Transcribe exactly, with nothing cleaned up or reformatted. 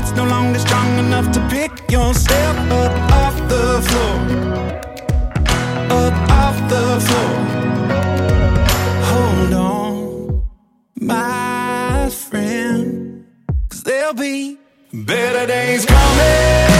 heart's no longer strong enough to pick yourself up off the floor. Up off the floor. Hold on, my friend, 'cause there'll be better days coming.